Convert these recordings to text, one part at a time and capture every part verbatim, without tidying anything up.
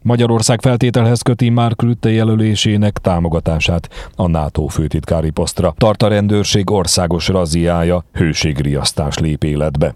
Magyarország feltételhez köti Mark Rutte jelölésének támogatását a NATO főtitkári posztra. Tart a rendőrség országos razziája, hőségriasztás lép életbe.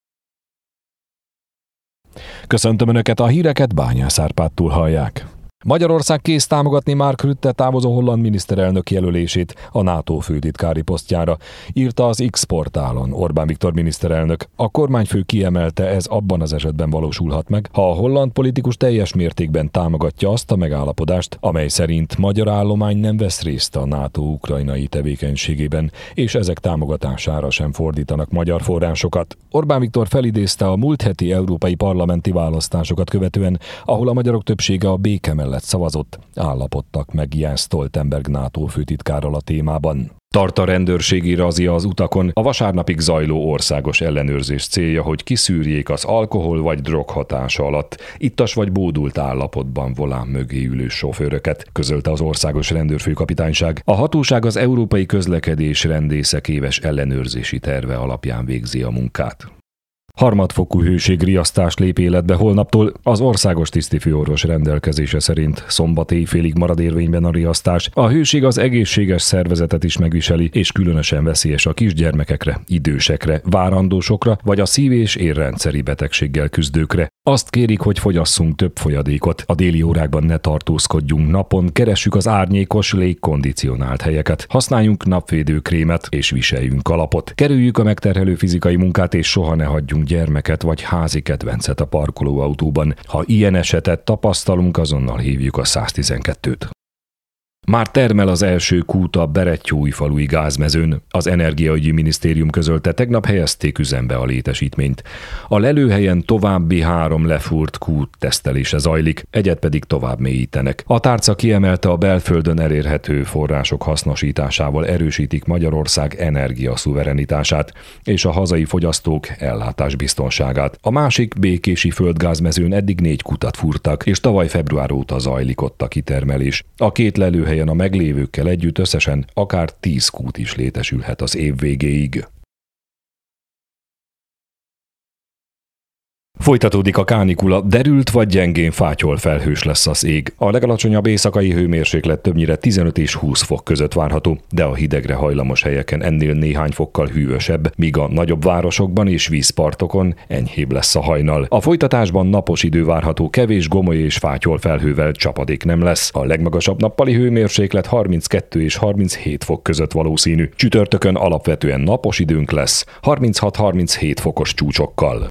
Köszöntöm Önöket, a híreket Bányász Árpádtól hallják. Magyarország kész támogatni Mark Rutte távozó holland miniszterelnök jelölését a NATO főtitkári posztjára, írta az X-portálon Orbán Viktor miniszterelnök. A kormányfő kiemelte, ez abban az esetben valósulhat meg, ha a holland politikus teljes mértékben támogatja azt a megállapodást, amely szerint magyar állomány nem vesz részt a NATO ukrajnai tevékenységében, és ezek támogatására sem fordítanak magyar forrásokat. Orbán Viktor felidézte a múlt heti európai parlamenti választásokat követően, ahol a magyarok többsége a béke mellett szavazott, állapodtak meg Jens Stoltenberg NATO főtitkárral a témában. Tart a rendőrségi razzia az utakon, a vasárnapig zajló országos ellenőrzés célja, hogy kiszűrjék az alkohol vagy drog hatása alatt ittas vagy bódult állapotban volán mögé ülő sofőröket, közölte az országos rendőrfőkapitányság. A hatóság az európai közlekedés rendészek éves ellenőrzési terve alapján végzi a munkát. Harmadfokú hőségriasztás lép életbe holnaptól. Az országos tisztifőorvos rendelkezése szerint szombat éjfélig marad érvényben a riasztás. A hőség az egészséges szervezetet is megviseli, és különösen veszélyes a kisgyermekekre, idősekre, várandósokra vagy a szív- és érrendszeri betegséggel küzdőkre. Azt kérik, hogy fogyasszunk több folyadékot. A déli órákban ne tartózkodjunk napon, keressük az árnyékos, légkondicionált helyeket. Használjunk napvédőkrémet és viseljünk kalapot. Kerüljük a megterhelő fizikai munkát, és soha ne hagyjunk gyermeket vagy házi kedvencet a parkolóautóban. Ha ilyen esetet tapasztalunk, azonnal hívjuk a száztizenkettőt. Már termel az első kút a Berettyóújfalui gázmezőn. Az Energiaügyi Minisztérium közölte, tegnap helyezték üzembe a létesítményt. A lelőhelyen további három lefúrt kút tesztelése zajlik, egyet pedig tovább mélyítenek. A tárca kiemelte, a belföldön elérhető források hasznosításával erősítik Magyarország energiaszuverenitását és a hazai fogyasztók ellátásbiztonságát. A másik békési földgázmezőn eddig négy kutat fúrtak, és tavaly február óta zajlik ott a kitermelés. A két lelőhely a meglévőkkel együtt összesen akár tíz kút is létesülhet az év végéig. Folytatódik a kánikula, derült vagy gyengén fátyol felhős lesz az ég. A legalacsonyabb éjszakai hőmérséklet többnyire tizenöt és húsz fok között várható, de a hidegre hajlamos helyeken ennél néhány fokkal hűvösebb, míg a nagyobb városokban és vízpartokon enyhébb lesz a hajnal. A folytatásban napos idő várható, kevés gomoly és fátyol felhővel, csapadék nem lesz. A legmagasabb nappali hőmérséklet harminckettő és harminchét fok között valószínű. Csütörtökön alapvetően napos időnk lesz, harminchat-harminchét fokos csúcsokkal.